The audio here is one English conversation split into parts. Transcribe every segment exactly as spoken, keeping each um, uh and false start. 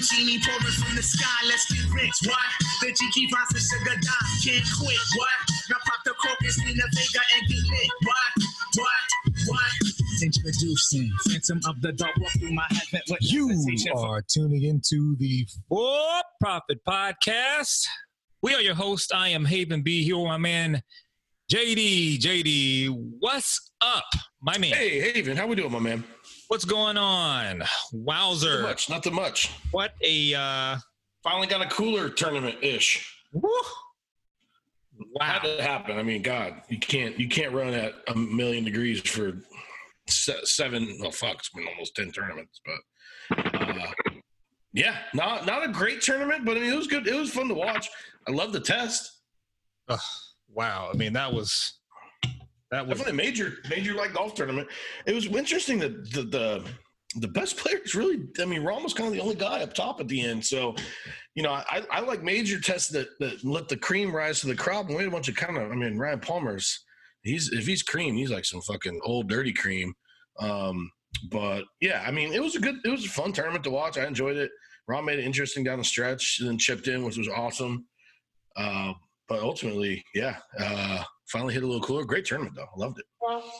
Genie pouring from the sky, let's get rich. What? The G Vines and Sugar Dimes can't quit. What? Now pop the crocus in the Vega and get lit. What? What? What? Introducing Phantom of the Dark, walk through my heaven. You are tuning into the For Profit Podcast. We are your host. I am Haven B. Here with my man J D. J D, what's up, my man? Hey, Haven, how we doing, my man? What's going on? Wowzer. Not much, not too much. What a uh finally got a cooler tournament-ish. Woo. Wow. Had to happen. I mean, God, you can't you can't run at a million degrees for seven. Well, fuck, it's been almost ten tournaments, but uh, yeah, not not a great tournament, but I mean, it was good. It was fun to watch. I love the test. Uh, wow. I mean, that was that was definitely a major major like golf tournament. It was interesting that the the the best players really. I mean, Rahm was kind of the only guy up top at the end. So, you know, I, I like major tests that that let the cream rise to the crop. And we had a bunch of kind of. I mean, Ryan Palmer's. He's if he's cream, he's like some fucking old dirty cream. Um, but yeah, I mean, it was a good, it was a fun tournament to watch. I enjoyed it. Rahm made it interesting down the stretch, and then chipped in, which was awesome. Uh, but ultimately, yeah, uh, finally hit a little cooler. Great tournament though, I loved it.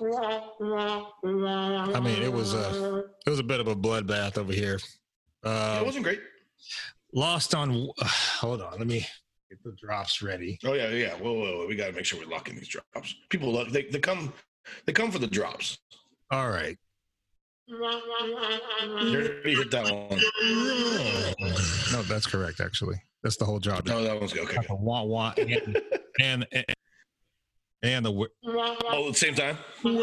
I mean, it was a it was a bit of a bloodbath over here. Uh, yeah, it wasn't great. Lost on. Uh, hold on, let me. Get the drops ready. Oh yeah, yeah. Whoa, whoa, whoa. We got to make sure we lock in these drops. People love they they come they come for the drops. All right. You already hit that one. No, that's correct. Actually, that's the whole drop. No, that one's good. Okay. Wah, wah, and, and and and the oh, at the same time.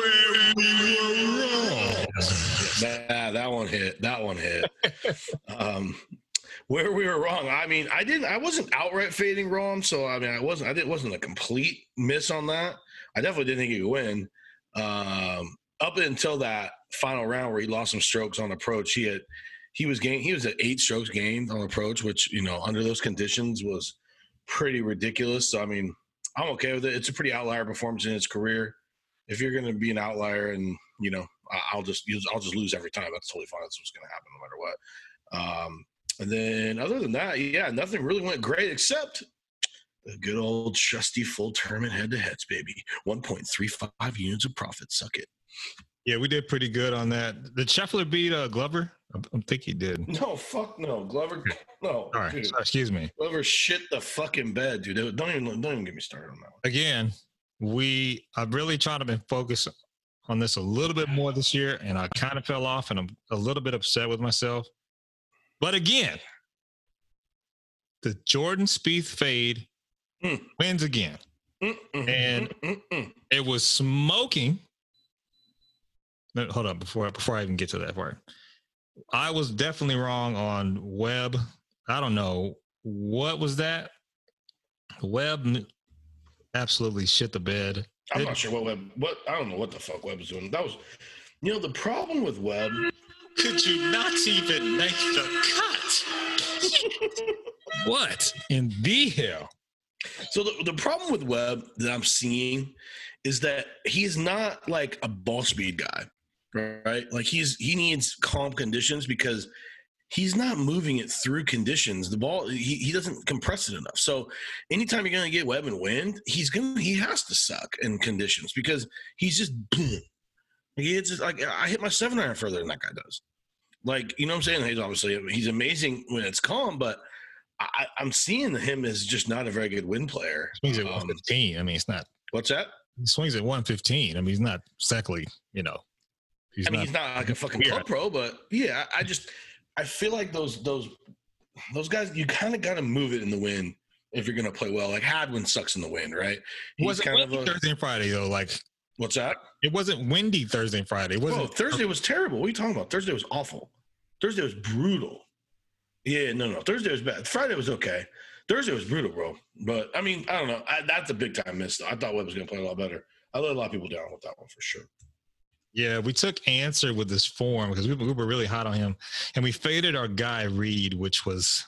That that one hit. That one hit. um. Where we were wrong. I mean, I didn't. I wasn't outright fading wrong. So I mean, I wasn't. I didn't. Wasn't a complete miss on that. I definitely didn't think he could win. Um, up until that final round where he lost some strokes on approach, he had. He was gained. He was at eight strokes gained on approach, which you know under those conditions was pretty ridiculous. So I mean, I'm okay with it. It's a pretty outlier performance in his career. If you're going to be an outlier, and you know, I'll just use. I'll just lose every time. That's totally fine. That's what's going to happen no matter what. Um, And then other than that, yeah, nothing really went great except the good old trusty full tournament head-to-heads, baby. one point three five units of profit. Suck it. Yeah, we did pretty good on that. Did Scheffler beat uh, Glover? I, I think he did. No, fuck no. Glover, no. All right, dude. sorry, excuse me. Glover shit the fucking bed, dude. Don't even, don't even get me started on that one. Again, we I've really tried to be focused on this a little bit more this year, and I kind of fell off, and I'm a little bit upset with myself. But again, the Jordan Spieth fade mm. wins again. Mm-mm, and mm-mm. It was smoking. No, hold on, before, before I even get to that part. I was definitely wrong on Webb. I don't know. What was that? Webb absolutely shit the bed. I'm it, not sure what Webb, what, I don't know what the fuck Webb was doing. That was, you know, the problem with Webb. Could you not even make the cut? What in the hell? So the, the problem with Webb that I'm seeing is that he's not like a ball speed guy, right? Like he's he needs calm conditions because he's not moving it through conditions. The ball he, he doesn't compress it enough. So anytime you're gonna get Webb in wind, he's gonna he has to suck in conditions because he's just boom. He hits it like I hit my seven iron further than that guy does. Like, you know what I'm saying? He's obviously he's amazing when it's calm, but I, I'm seeing him as just not a very good wind player. Swings at um, one fifteen. I mean, it's not. What's that? He swings at one fifteen. I mean, he's not exactly, you know. He's I mean, not, he's not like a fucking weird. Club pro, but yeah, I just I feel like those those those guys, you kind of got to move it in the wind if you're going to play well. Like Hadwin sucks in the wind, right? He's was it kind windy of a, Thursday and Friday though? Like. What's that? It wasn't windy Thursday and Friday. Was oh, Thursday was terrible. What are you talking about? Thursday was awful. Thursday was brutal. Yeah, no, no. Thursday was bad. Friday was okay. Thursday was brutal, bro. But, I mean, I don't know. I, that's a big-time miss. I thought Webb was going to play a lot better. I let a lot of people down with that one for sure. Yeah, we took answer with this form because we, we were really hot on him. And we faded our guy, Reed, which was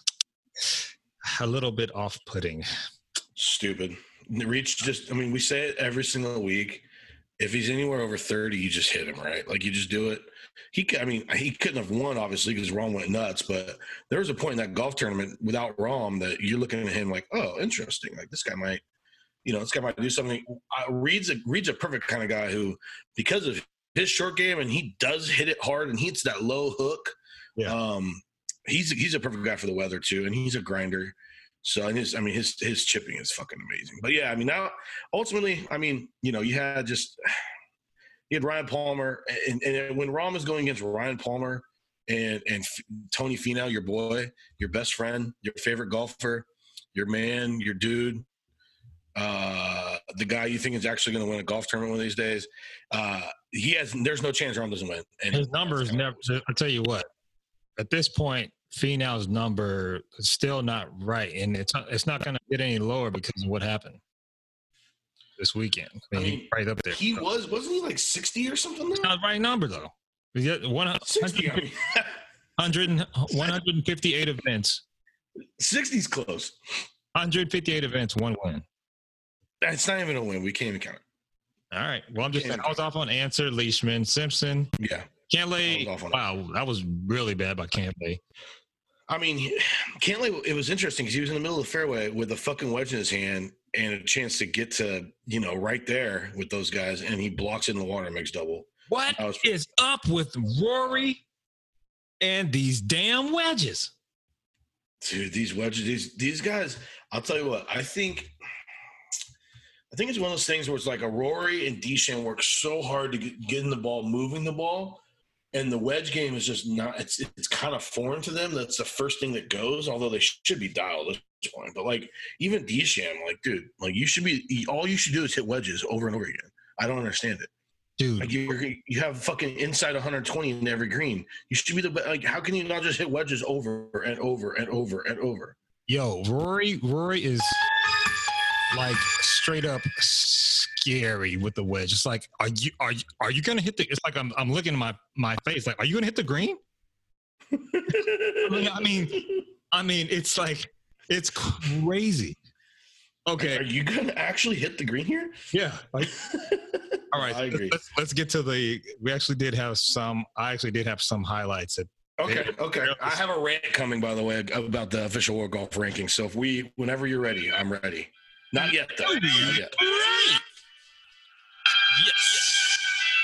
a little bit off-putting. Stupid. Reach just – I mean, we say it every single week. if he's anywhere over thirty, you just hit him, right? Like you just do it. He, I mean, he couldn't have won obviously because Rahm went nuts, but there was a point in that golf tournament without Rahm that you're looking at him like, oh, interesting. Like this guy might, you know, this guy might do something. Uh, Reed's a Reed's a perfect kind of guy who, because of his short game and he does hit it hard and he hits that low hook. Yeah. Um, he's he's a perfect guy for the weather too, and he's a grinder. So and his, I mean, his his chipping is fucking amazing. But yeah, I mean, now ultimately, I mean, you know, you had just. You had Ryan Palmer, and, and when Rahm was going against Ryan Palmer and and F- Tony Finau, your boy, your best friend, your favorite golfer, your man, your dude, uh, the guy you think is actually going to win a golf tournament one of these days, uh, he has. There's no chance Rahm doesn't win. And his numbers never. I'll tell you what. At this point, Finau's number is still not right, and it's it's not going to get any lower because of what happened this weekend. I mean, I mean, he's right up there. He was, wasn't he like sixty or something? It's not the right number, though. He got one, sixty, I mean. one hundred, one hundred fifty-eight events. sixty's close. one hundred fifty-eight events, one win. That's not even a win. We can't even count it. All right. Well, I'm just saying, I was off on Answer, Leishman, Simpson. Yeah. Cantlay. I was off on Wow, that was really bad by Cantlay. I mean, Cantlay, it was interesting because he was in the middle of the fairway with a fucking wedge in his hand and a chance to get to, you know, right there with those guys, and he blocks it in the water and makes double. What was- is up with Rory and these damn wedges? Dude, these wedges, these these guys, I'll tell you what, I think I think it's one of those things where it's like a Rory and Deschamps work so hard to get, get in the ball, moving the ball, and the wedge game is just not, it's it's kind of foreign to them. That's the first thing that goes, although they should be dialed at this point. But like, even Deschamps, like, dude, like you should be, all you should do is hit wedges over and over again. I don't understand it. Dude. Like you you have fucking inside one hundred twenty in every green. You should be the, like, how can you not just hit wedges over and over and over and over? Yo, Rory, Rory is like straight up scary with the wedge. It's like, are you are you are you gonna hit the? It's like I'm I'm looking at my my face. Like, are you gonna hit the green? I mean, I mean, I mean, it's like it's crazy. Okay, are you gonna actually hit the green here? Yeah. Like, all right, I agree. Let's, let's get to the. We actually did have some. I actually did have some highlights that. Okay, okay. I have a rant coming, by the way, about the official World Golf Rankings. So if we, whenever you're ready, I'm ready. Not yet, though. Not yet. Right. Yes.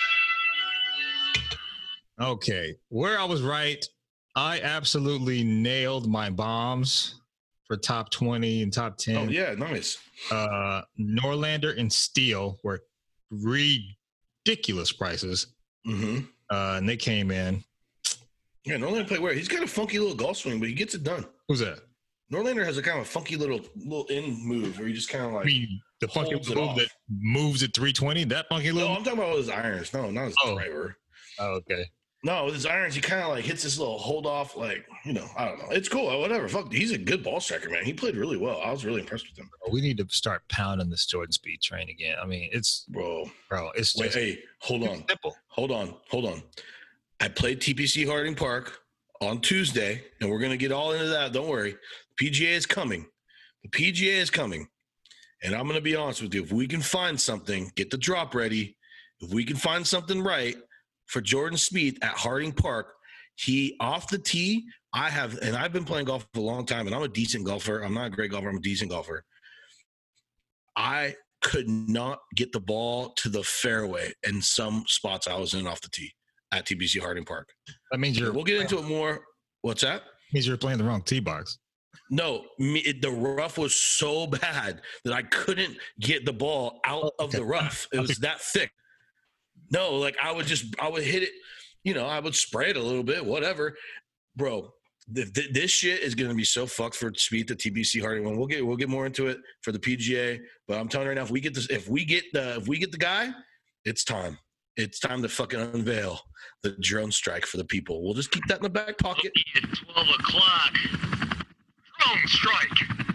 Okay, where I was right, I absolutely nailed my bombs for top twenty and top ten. Oh yeah, nice. Uh, Norlander and Steele were ridiculous prices, Mm-hmm. uh, and they came in. Yeah, Norlander played where? He's got a funky little golf swing, but he gets it done. Who's that? Norlander has a kind of funky little little in move where he just kind of like. I mean, the funky holds it move off. that moves at three twenty. That funky little. No, I'm talking about his irons. No, not his Oh. driver. Oh, okay. No, with his irons, he kind of like hits this little hold off, like, you know, I don't know. It's cool. Whatever. Fuck, he's a good ball striker, man. He played really well. I was really impressed with him, We need to start pounding this Jordan Speed train again. I mean, it's bro. bro, it's Wait, just hey, hold on, simple. hold on, hold on. I played T P C Harding Park on Tuesday, and we're gonna get all into that. Don't worry. The P G A is coming. The P G A is coming, and I'm gonna be honest with you. If we can find something, get the drop ready. If we can find something right for Jordan Spieth at Harding Park, he off the tee. I have, and I've been playing golf for a long time, and I'm a decent golfer. I'm not a great golfer. I'm a decent golfer. I could not get the ball to the fairway in some spots I was in off the tee at T B C Harding Park. That means you're. We'll get into it more. What's that? Means you're playing the wrong tee box. No, me, it, the rough was so bad that I couldn't get the ball out of the rough. It was that thick. No, like I would just, I would hit it, you know, I would spray it a little bit, whatever. Bro, th- th- this shit is going to be so fucked for Speed, the T B C Harding one. We'll get, we'll get more into it for the P G A, but I'm telling you right now, if we get this, if we get the, if we get the guy, it's time. It's time to fucking unveil the drone strike for the people. We'll just keep that in the back pocket. At twelve o'clock. Drone strike.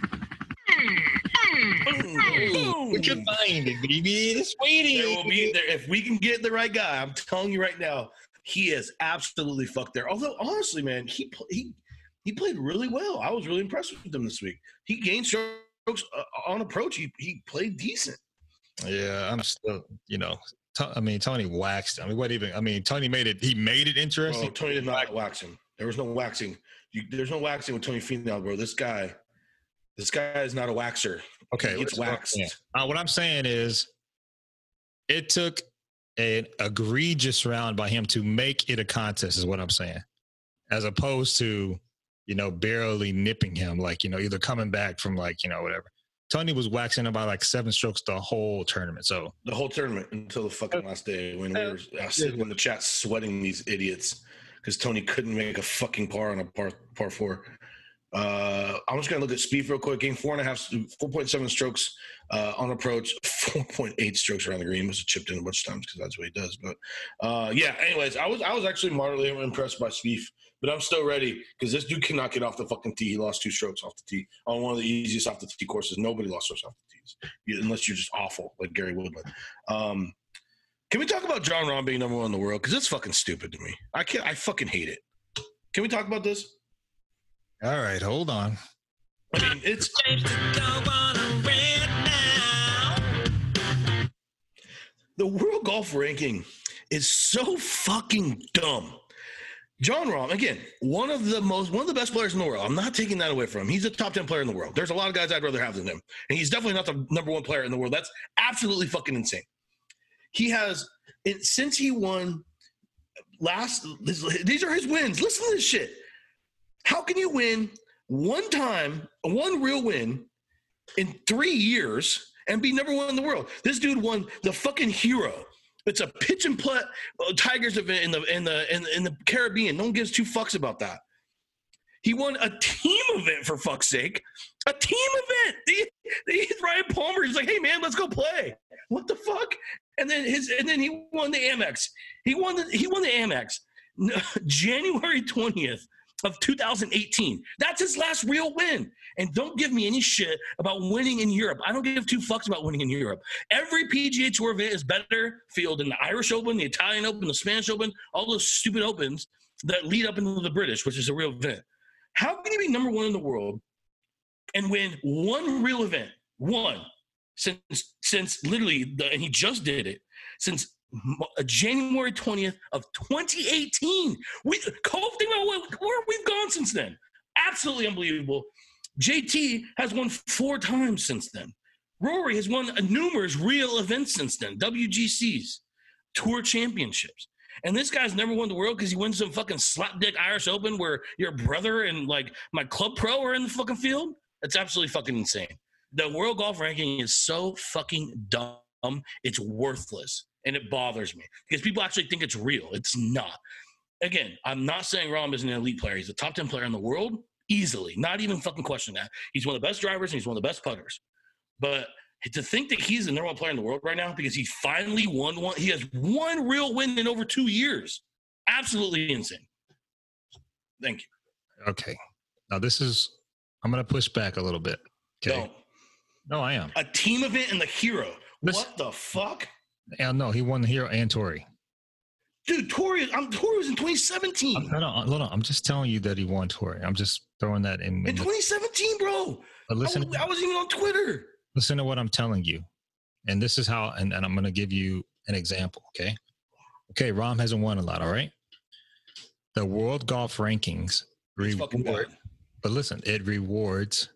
Boom. We can find it, baby. It's waiting. There will be there if we can get the right guy. I'm telling you right now, he is absolutely fucked there. Although honestly, man, he pl- he he played really well. I was really impressed with him this week. He gained strokes uh, on approach. He he played decent. Yeah, I'm still, you know, I mean, Tony waxed. I mean, what even? I mean, Tony made it. He made it interesting. Bro, Tony did not wax him. There was no waxing. You, there's no waxing with Tony Finau, bro. This guy, this guy is not a waxer. Okay, he gets waxed. Uh, what I'm saying is, it took an egregious round by him to make it a contest. Is what I'm saying, as opposed to, you know, barely nipping him, like, you know, either coming back from, like, you know, whatever. Tony was waxing him by like seven strokes the whole tournament. So the whole tournament until the fucking last day when we were uh, sitting in the chat sweating these idiots because Tony couldn't make a fucking par on a par par four. Uh, I'm just gonna look at Spieth real quick. Game four and a half, four point seven strokes uh, on approach, four point eight strokes around the green. Must have chipped in a bunch of times because that's what he does. But uh, yeah, anyways, I was I was actually moderately impressed by Spieth. But I'm still ready because this dude cannot get off the fucking tee. He lost two strokes off the tee on one of the easiest off the tee courses. Nobody lost strokes off the tees unless you're just awful like Gary Woodland. Um, can we talk about Jon Rahm being number one in the world? Because it's fucking stupid to me. I can't. I fucking hate it. Can we talk about this? All right, hold on. I mean, it's the world golf ranking is so fucking dumb. Jon Rahm, again, one of the most, one of the best players in the world. I'm not taking that away from him. He's a top ten player in the world. There's a lot of guys I'd rather have than him. And he's definitely not the number one player in the world. That's absolutely fucking insane. He has, it, since he won last, this, these are his wins. Listen to this shit. How can you win one time, one real win in three years and be number one in the world? This dude won the fucking Hero. It's a pitch and putt uh, Tigers event in the in the in, in the Caribbean. No one gives two fucks about that. He won a team event for fuck's sake. A team event. He, he, Ryan Palmer. He's like, hey man, let's go play. What the fuck? And then his and then he won the Amex. He won the he won the Amex January twentieth of two thousand eighteen. That's his last real win. And don't give me any shit about winning in Europe. I don't give two fucks about winning in Europe. Every P G A Tour event is better field than the Irish Open, the Italian Open, the Spanish Open, all those stupid opens that lead up into the British, which is a real event. How can you be number one in the world and win one real event, one, since since literally, the, and he just did it, since January twentieth of twenty eighteen. We, Cole, think about where we've gone since then. Absolutely unbelievable. J T has won four times since then. Rory has won numerous real events since then. W G Cs, Tour Championships. And this guy's never won the world because he wins some fucking slapdick Irish Open where your brother and like my club pro are in the fucking field. That's absolutely fucking insane. The world golf ranking is so fucking dumb. It's worthless. And it bothers me because people actually think it's real. It's not. Again, I'm not saying Rahm is an elite player. He's a top ten player in the world. Easily, not even fucking question that. He's one of the best drivers and he's one of the best putters. But to think that he's the number one player in the world right now because he finally won one, he has one real win in over two years. Absolutely insane. Thank you. Okay. Now this is, I'm going to push back a little bit. Okay. No, no I am. A team event in the Hero. Listen, what the fuck? Yeah, no, he won the Hero and Torrey. Dude, Torrey, I'm Torrey was in twenty seventeen. No, no, no, no. I'm just telling you that he won Torrey. I'm just throwing that in. In, in twenty seventeen, bro. But listen, I, I wasn't even on Twitter. Listen to what I'm telling you. And this is how, and, and I'm going to give you an example, okay? Okay, Rahm hasn't won a lot, all right? The world golf rankings reward, but listen, it rewards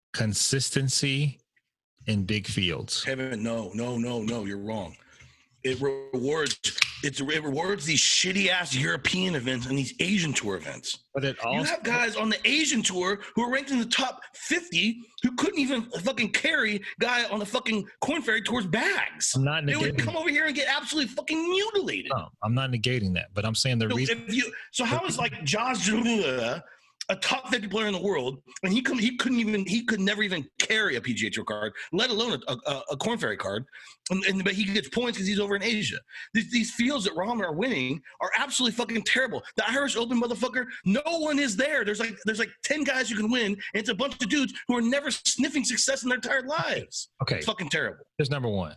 consistency in big fields. Kevin, no, no, no, no, you're wrong. It rewards it's, it rewards these shitty ass European events and these Asian tour events. But it also, you have guys on the Asian tour who are ranked in the top fifty who couldn't even fucking carry guy on the fucking Corn Ferry Tour's bags. I'm not they would negating, come over here and get absolutely fucking mutilated. No, I'm not negating that, but I'm saying the so reason. If you, so how is like Josh Jula, a top fifty player in the world, and he couldn't, he couldn't even, he could never even carry a P G A Tour card, let alone a, a, a Corn Ferry card, and, and but he gets points because he's over in Asia. These, these fields that Rahm are winning are absolutely fucking terrible. The Irish Open, motherfucker, no one is there. There's like there's like ten guys who can win, and it's a bunch of dudes who are never sniffing success in their entire lives. Okay, it's fucking terrible. Here's number one.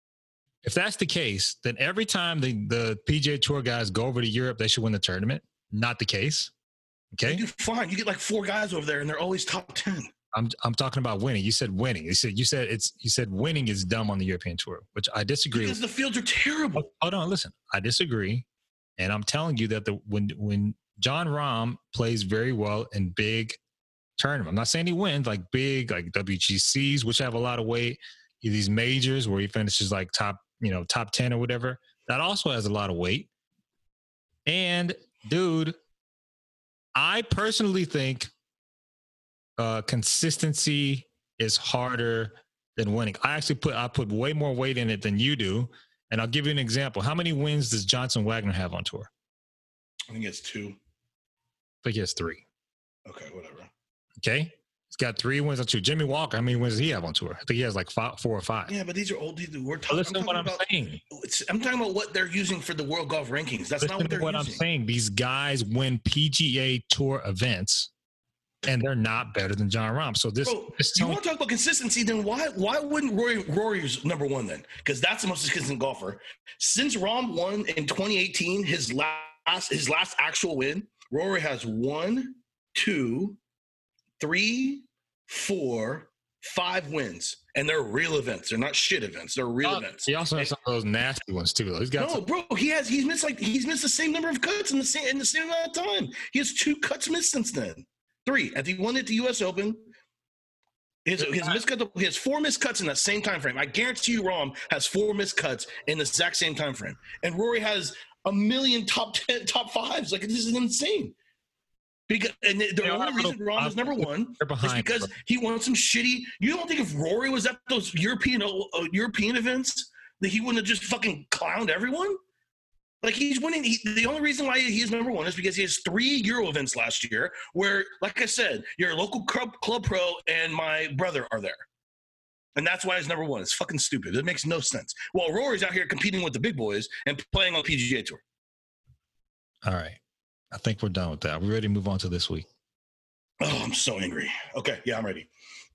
If that's the case, then every time the, the P G A Tour guys go over to Europe, they should win the tournament. Not the case. Okay. You do fine. You get like four guys over there, and they're always top ten. I'm I'm talking about winning. You said winning. You said you said it's you said winning is dumb on the European Tour, which I disagree. Because with. the fields are terrible. Hold on, listen. I disagree, and I'm telling you that the when when Jon Rahm plays very well in big tournament. I'm not saying he wins like big like W G Cs, which have a lot of weight. These majors where he finishes like top, you know, top ten or whatever. That also has a lot of weight. And dude, I personally think uh, consistency is harder than winning. I actually put I put way more weight in it than you do. And I'll give you an example. How many wins does Johnson Wagner have on tour? I think it's two. I think he has three. Okay, whatever. Okay. He's got three wins on tour. Jimmy Walker, how many wins does he have on tour? I think he has like five, four or five. Yeah, but these are old. We're talking, Listen I'm to what talking I'm about, saying. It's, I'm talking about what they're using for the World Golf Rankings. That's Listen not what they're to what using. I'm saying. These guys win P G A Tour events, and they're not better than Jon Rahm. So this, Bro, this you want to talk about consistency? Then why why wouldn't Rory Rory's number one then? Because that's the most consistent golfer since Rahm won in twenty eighteen. His last his last actual win, Rory has one, two, three, four, five wins, and they're real events. They're not shit events. They're real uh, events. He also has some of those nasty ones too. Though. He's got no, some- bro. He has he's missed like he's missed the same number of cuts in the same in the same amount of time. He has two cuts missed since then. Three. At the one at the U S Open. His, his missed cut, he has four missed cuts in that same time frame. I guarantee you, Rahm has four missed cuts in the exact same time frame, and Rory has a million top ten, top fives. Like, this is insane. Because and the, the Yeah, only reason Rahm is number one is because he won some shitty. You don't think if Rory was at those European uh, European events that he wouldn't have just fucking clowned everyone? Like, he's winning. He, the only reason why he is number one is because he has three Euro events last year where, like I said, your local club, club pro and my brother are there. And that's why he's number one. It's fucking stupid. It makes no sense. Well, Rory's out here competing with the big boys and playing on P G A Tour. All right. I think we're done with that. We're ready to move on to this week. Oh, I'm so angry. Okay. Yeah, I'm ready.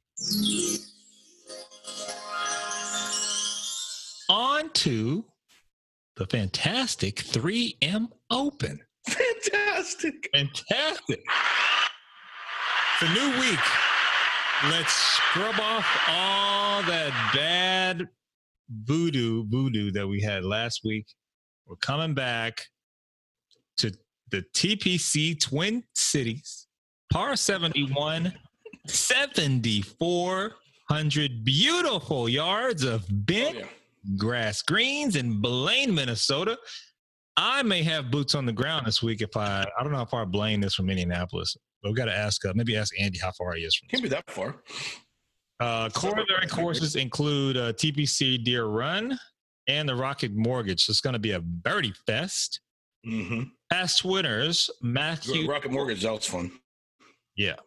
On to the fantastic three M Open. Fantastic. Fantastic. It's a new week. Let's scrub off all that bad voodoo voodoo that we had last week. We're coming back to the T P C Twin Cities, par seventy-one, seventy-four hundred beautiful yards of bent Oh, yeah. grass greens in Blaine, Minnesota. I may have boots on the ground this week if I, I don't know how far Blaine is from Indianapolis, but we got to ask, uh, maybe ask Andy how far he is from Can't be that far. Uh, corollary courses include uh, T P C Deer Run and the Rocket Mortgage. So it's going to be a birdie fest. Mm-hmm. Past winners, Matthew. Rocket Mortgage, that was fun. Yeah.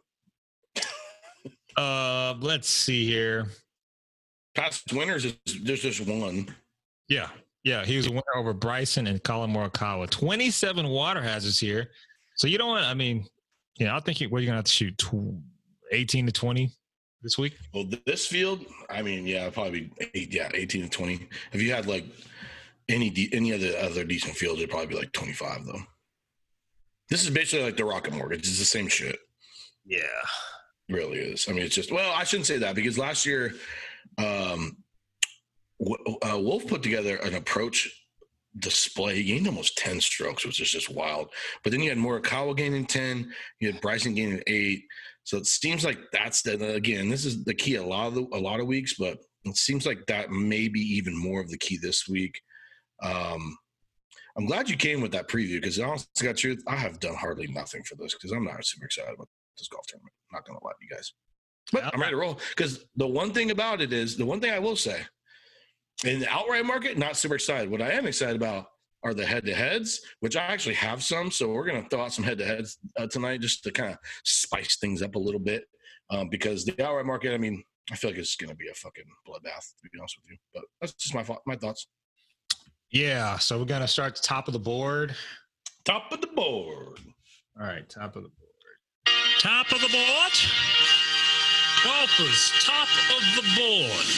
uh, let's see here. Past winners, is, there's just one. Yeah. Yeah. He was a winner over Bryson and Colin Morikawa. twenty-seven water hazards here. So you don't want, I mean, yeah, I think you, what are you going to have to shoot? eighteen to twenty this week? Well, this field, I mean, yeah, probably eight, yeah, eighteen to twenty. If you had like any de- any other other decent field, it'd probably be like twenty-five though. This is basically like the Rocket Mortgage. It's the same shit. Yeah. It really is. I mean, it's just, well, I shouldn't say that because last year, um, uh, Wolf put together an approach display. He gained almost ten strokes, which is just wild. But then you had Morikawa gaining ten, you had Bryson gaining eight. So it seems like that's the, again, this is the key a lot of the, a lot of weeks, but it seems like that may be even more of the key this week. Um, I'm glad you came with that preview because honestly, got truth, I have done hardly nothing for this because I'm not super excited about this golf tournament. I'm not going to lie to you guys. But I'm ready to roll because the one thing about it is, the one thing I will say, in the outright market, not super excited. What I am excited about are the head-to-heads, which I actually have some. So we're going to throw out some head-to-heads uh, tonight just to kind of spice things up a little bit um, because the outright market, I mean, I feel like it's going to be a fucking bloodbath, to be honest with you. But that's just my my thoughts. Yeah. So we're going to start at the top of the board. Top of the board. All right. Top of the board. Top of the board. Golfers, top of the board.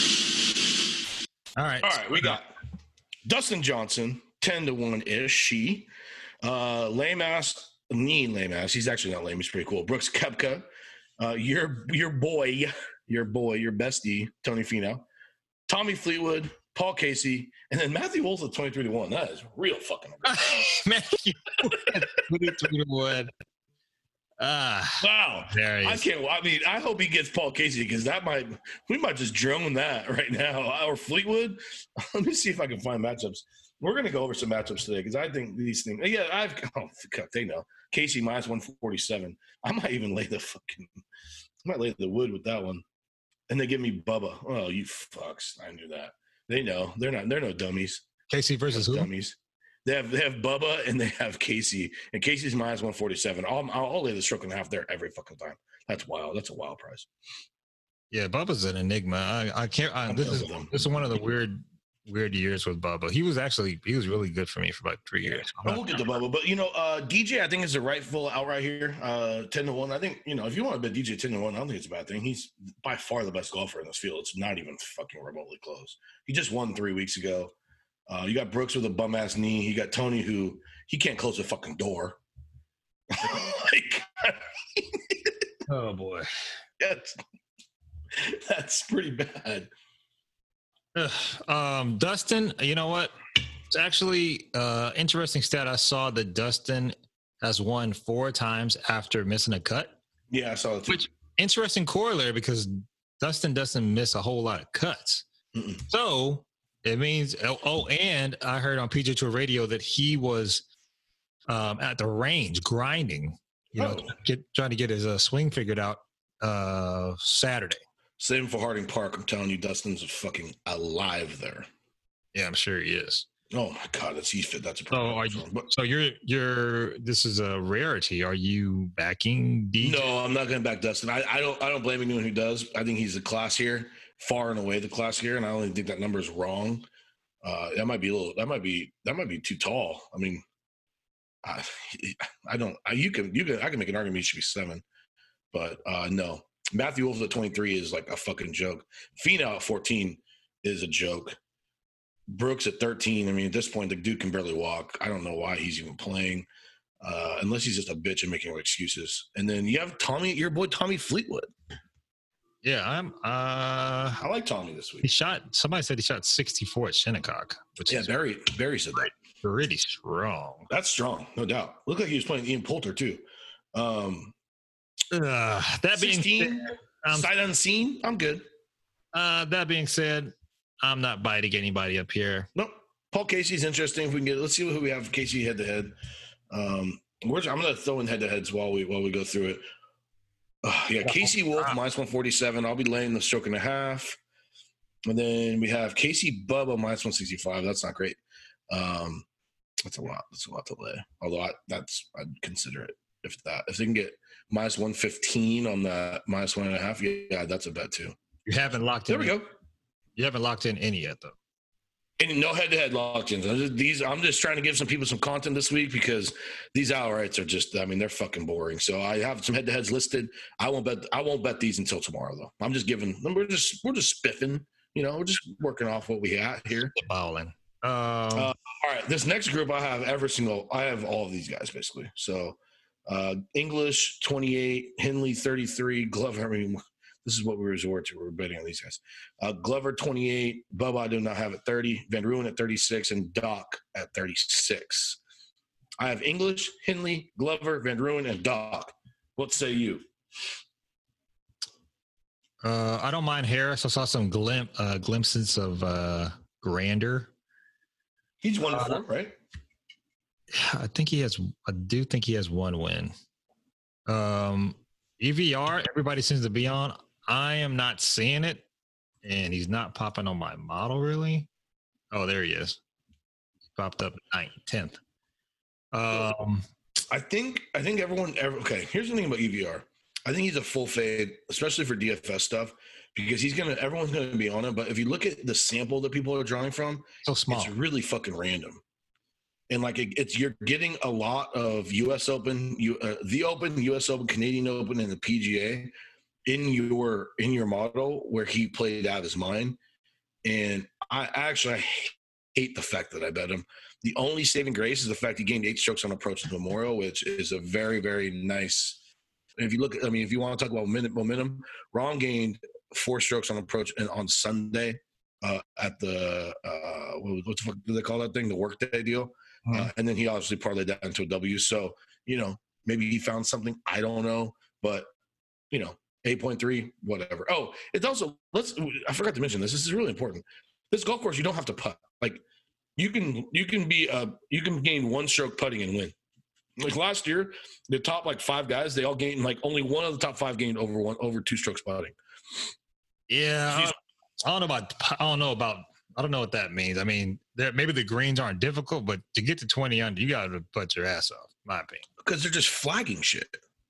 All right. All right. We got Dustin Johnson, ten to one ish. She, uh, lame ass, knee lame ass. He's actually not lame. He's pretty cool. Brooks Koepka, Uh, your your boy, your boy, your bestie, Tony Finau, Tommy Fleetwood, Paul Casey, and then Matthew Wolf at twenty-three to one. That is real fucking Matthew twenty-three to one. Ah, wow. There he I is. can't. I mean, I hope he gets Paul Casey because that might we might just drone that right now. Or Fleetwood. Let me see if I can find matchups. We're gonna go over some matchups today because I think these things. Yeah, I've. Oh, God, they know Casey minus one forty-seven. I might even lay the fucking. I might lay the wood with that one. And they give me Bubba. Oh, you fucks! I knew that. They know they're not. They're no dummies. Casey versus who? Dummies. They have they have Bubba and they have Casey, and Casey's minus one forty seven. I'll I'll lay the stroke and a half there every fucking time. That's wild. That's a wild price. Yeah, Bubba's an enigma. I, I can't. I, this is this is one of the weird weird years with Bubba. He was actually he was really good for me for about three years. I will get the Bubba, but you know, uh, D J I think is the rightful outright here. Uh, ten to one. I think you know if you want to bet D J ten to one, I don't think it's a bad thing. He's by far the best golfer in this field. It's not even fucking remotely close. He just won three weeks ago. Uh, you got Brooks with a bum ass knee. You got Tony who he can't close a fucking door. like, oh boy, that's that's pretty bad. um, Dustin, you know what? It's actually uh interesting stat. I saw that Dustin has won four times after missing a cut. Yeah, I saw it too. Which interesting corollary because Dustin doesn't miss a whole lot of cuts. Mm-mm. So. It means, oh, oh, and I heard on P G A Tour Radio that he was um, at the range grinding, you know, oh. get, trying to get his uh, swing figured out uh, Saturday. Same for Harding Park. I'm telling you, Dustin's fucking alive there. Yeah, I'm sure he is. Oh my God, that's he's fit. That's a problem. So, are you, but, so you're you're this is a rarity. Are you backing D J? No, I'm not going to back Dustin. I, I don't I don't blame anyone who does. I think he's the class here. Far and away the class here, and I don't even think that number is wrong. Uh, that might be a little. That might be. That might be too tall. I mean, I, I don't. I, you can. You can. I can make an argument he should be seven, but uh, no. Matthew Wolf at twenty-three is like a fucking joke. Finau at fourteen is a joke. Brooks at thirteen. I mean, at this point, the dude can barely walk. I don't know why he's even playing, uh, unless he's just a bitch and making excuses. And then you have Tommy, your boy Tommy Fleetwood. Yeah, I'm. Uh, I like Tommy this week. He shot. Somebody said he shot sixty-four at Shinnecock, which yeah, is Barry. Barry said that. Pretty strong. That's strong, no doubt. Looked like he was playing Ian Poulter too. Um, uh, that being sixteen, said, um, sight unseen. I'm good. Uh, that being said, I'm not biting anybody up here. Nope. Paul Casey's interesting. If we can get, let's see who we have. Casey head to head. Um, I'm gonna throw in head to heads while we while we go through it. Uh, yeah, Casey Wolf, minus one forty-seven. I'll be laying the stroke and a half. And then we have Casey Bubba, minus one sixty-five. That's not great. Um, that's a lot. That's a lot to lay. Although I, that's, I'd consider it. If that, if they can get minus one fifteen on that minus one and a half, yeah, that's a bet too. You haven't locked in. There we any, go. You haven't locked in any yet, though. And no head-to-head locked-ins. These, I'm just trying to give some people some content this week because these outrights are just, I mean, they're fucking boring. So I have some head-to-heads listed. I won't bet. I won't bet these until tomorrow, though. I'm just giving. We're just, we're just spiffing. You know, we're just working off what we got here. Bowling. Um, uh, all right, this next group, I have every single. I have all of these guys basically. So uh, English twenty-eight, Henley thirty-three, Glover. I mean, this is what we resort to. We're betting on these guys. Uh, Glover, twenty-eight. Bubba, I do not have at thirty. Van Ruin at thirty-six. And Doc at thirty-six. I have English, Henley, Glover, Van Ruin, and Doc. What say you? Uh, I don't mind Harris. I saw some glim- uh, glimpses of uh, Grander. He's one uh, four, right? I think he has. I do think he has one win. Um, E V R. Everybody seems to be on. I am not seeing it, and he's not popping on my model really. Oh, there he is. He popped up ninth, tenth. Um, I think. I think everyone. Okay, here's the thing about E V R. I think he's a full fade, especially for D F S stuff, because he's gonna. Everyone's gonna be on him. But if you look at the sample that people are drawing from, so small. It's really fucking random. And like it, it's you're getting a lot of U S Open, you, uh, the Open, U S Open, Canadian Open, and the P G A in your in your model where he played out of his mind. And I actually I hate the fact that I bet him. The only saving grace is the fact he gained eight strokes on approach to Memorial, which is a very very nice And if you look, at, I mean, if you want to talk about minute momentum, Rom gained four strokes on approach and on Sunday uh, at the uh, what, what the fuck do they call that thing? The workday deal, mm-hmm. uh, and then he obviously parlayed that into a W. So you know, maybe he found something. I don't know, but you know, eight point three, whatever. Oh, it's also let's. I forgot to mention this. This is really important. This golf course, you don't have to putt. Like you can, you can be, uh, you can gain one stroke putting and win. Like last year, the top like five guys, they all gained like only one of the top five gained over one over two strokes putting. Yeah, I don't, I don't know about. I don't know about. I don't know what that means. I mean, maybe the greens aren't difficult, but to get to twenty under, you got to putt your ass off. In my opinion, because they're just flagging shit.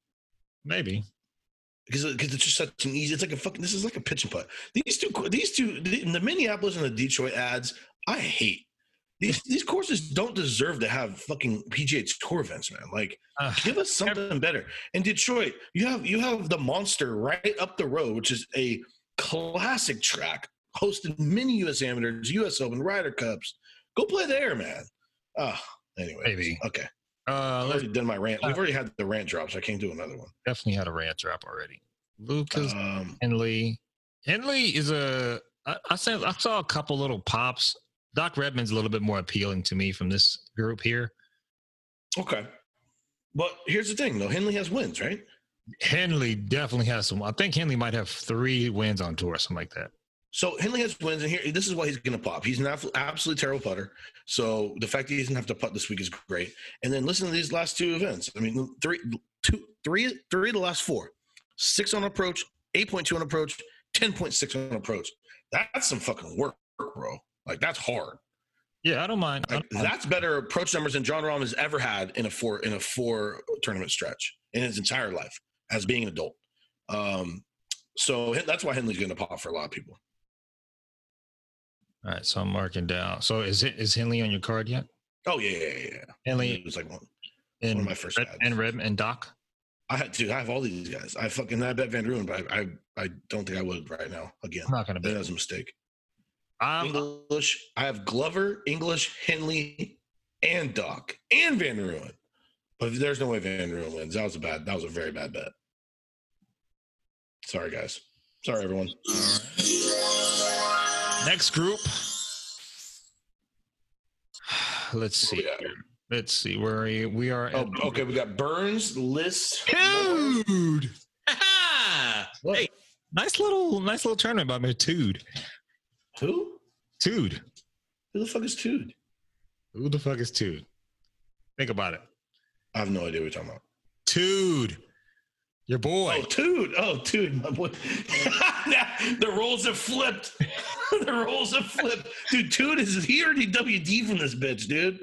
Maybe. Because because it's just such an easy. It's like a fucking. This is like a pitch and putt. These two, these two, the, the Minneapolis and the Detroit ads, I hate. These these courses don't deserve to have fucking P G A Tour events, man. Like, uh, give us something better. In Detroit, you have you have the Monster right up the road, which is a classic track, hosted many U S amateurs, U S Open, Ryder Cups. Go play there, man. Ah, uh, anyway, maybe okay. Uh, I've already done my rant. We've already had the rant drops. I can't do another one. Definitely had a rant drop already. Lucas um, Henley. Henley is a. I, I said I saw a couple little pops. Doc Redman's a little bit more appealing to me from this group here. Okay, but here's the thing, though. Henley has wins, right? Henley definitely has some. I think Henley might have three wins on tour, something like that. So Henley has wins, and here this is why he's going to pop. He's an absolutely terrible putter, so the fact that he doesn't have to putt this week is great. And then listen to these last two events. I mean, three, two, three, three of the last four: six on approach, eight point two on approach, ten point six on approach. That's some fucking work, bro. Like that's hard. Yeah, I don't mind. Like, I don't mind. That's better approach numbers than Jon Rahm has ever had in a four in a four tournament stretch in his entire life as being an adult. Um, so that's why Henley's going to pop for a lot of people. All right, so I'm marking down. So is it is Henley on your card yet? Oh yeah, yeah, yeah. Henley it was like one, and, one of my first Red, ads. and Red and Doc. I had to. I have all these guys. I fucking I bet Van Ruin, but I, I I don't think I would right now. Again, I'm not gonna bet. That was a mistake. Um, English. I have Glover, English, Henley, and Doc, and Van Ruin. But there's no way Van Ruin wins. That was a bad. That was a very bad bet. Sorry, guys. Sorry, everyone. All right. Next group. Let's see. Let's see. Where are you? We are. Oh, at- okay. We got Burns, List. Dude. Hey, nice little, nice little tournament by me, Tude. Who? Tude. Who the fuck is Tude? Who the fuck is Tude? Think about it. I have no idea what you're talking about. Tude. Your boy. Oh, Tude. Oh, Tude. My boy. The roles have flipped. The roles have flipped. Dude, Tude is he already W D from this bitch, dude.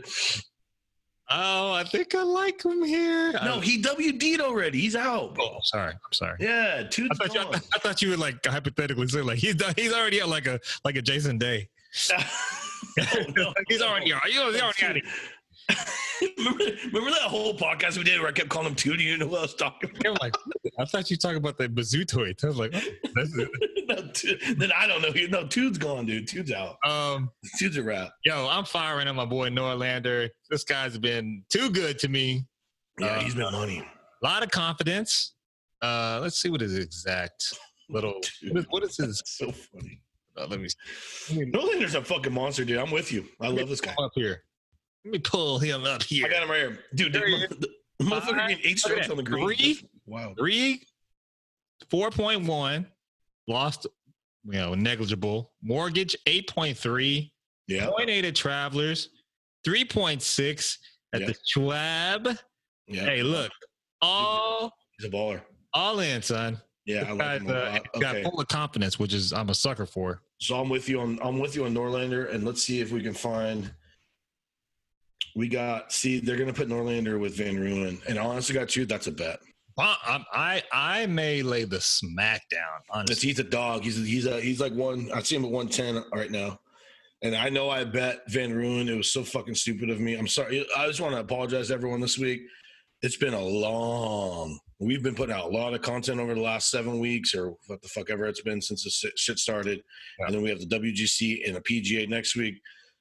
Oh, I think I like him here. No, he W D'd already. He's out. Oh, sorry. I'm sorry. Yeah, Tude's I thought, you, I, gone. I thought you were like hypothetically saying like he's done, he's already at like a like a Jason Day. no, no, he's already out. He's already out. remember, remember that whole podcast we did where I kept calling him Tude? You know what I was talking about? I'm like, I thought you were talking about the Bazootoid. I was like, oh, that's it. no, Tude, then I don't know. No, Tude's gone, dude. Tude's out. Um, Tude's a wrap. Yo, I'm firing on my boy Norlander. This guy's been too good to me. Yeah, uh, he's been money. A lot of confidence. Uh, let's see what his exact little. What is, what is his? That's so funny. Uh, let me. Norlander's a fucking monster, dude. I'm with you. I love this guy. Up here. Let me pull him up here. I got him right here, dude. There he The, the motherfucker getting eight strokes on the green. Three, wow. Three, four point one, lost, you know, negligible. Mortgage eight point three, Yeah. zero point eight at Travelers, three point six at Yeah. the Schwab. Yeah. Hey, look, all He's a baller. all in, son. Yeah, This I like guy's, him a uh, lot. got Okay. full of confidence, which is I'm a sucker for. So I'm with you on I'm with you on Norlander, and let's see if we can find. We got see they're gonna put Norlander with Van Ruin, and I honestly got you. That's a bet. Well, I, I I may lay the smack down. It's, Honestly, he's a dog. He's he's a he's like one. I see him at one ten right now, and I know I bet Van Ruin. It was so fucking stupid of me. I'm sorry. I just want to apologize to everyone this week. It's been a long. We've been putting out a lot of content over the last seven weeks, or what the fuck ever it's been since the shit started, Yeah. and then we have the W G C and a P G A next week.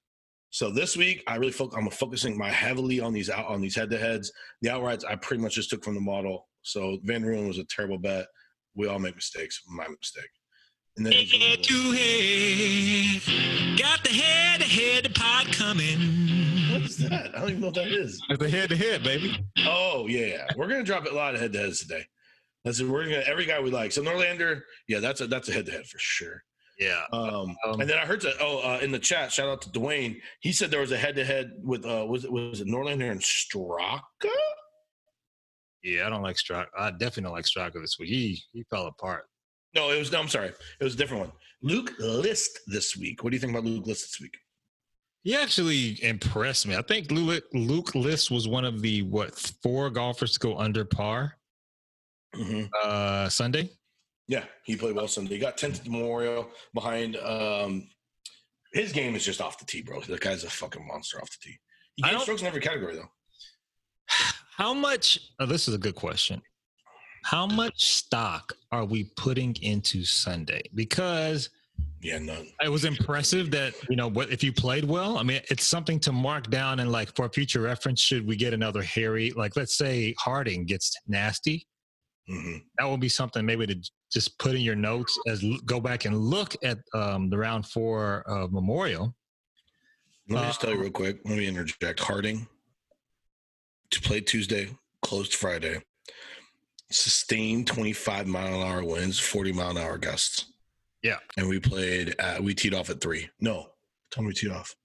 So this week, I really fo- I'm focusing my heavily on these out on these head to heads. The outrights I pretty much just took from the model. So Van Ruin was a terrible bet. We all make mistakes. My mistake. And then head to head, got the head to head pod coming. what is that? I don't even know what that is. It's the head to head, baby. Oh yeah, we're gonna drop a lot of head to heads today. That's we're gonna every guy we like. So Norlander, yeah, that's a that's a head to head for sure. Yeah. Um, Um, and then I heard that. Oh, uh, in the chat, shout out to Dwayne. He said there was a head to head with uh, was it was it Norlander and Straka? Yeah, I don't like Straka. I definitely don't like Straka this week. He he fell apart. No, it was no. I'm sorry, it was a different one. Luke List this week. What do you think about Luke List this week? He actually impressed me. I think Luke, Luke List was one of the what four golfers to go under par Mm-hmm. uh, Sunday. Yeah, he played well Sunday. He got tenth at the Memorial behind. Um, his game is just off the tee, bro. The guy's a fucking monster off the tee. He I gets don't- strokes in every category, though. How much? Oh, this is a good question. How much stock are we putting into Sunday? Because Yeah, none. it was impressive that, you know, what if you played well? I mean, it's something to mark down and like for future reference, should we get another hairy, like let's say Harding gets nasty, Mm-hmm. that would be something maybe to just put in your notes as l- go back and look at um, the round four uh, Memorial. Let me just tell you Um, real quick. Let me interject. Harding to play Tuesday, closed Friday. Sustained twenty-five mile an hour winds, forty mile an hour gusts. Yeah. And we played, at, we teed off at three. No, tell me we teed off.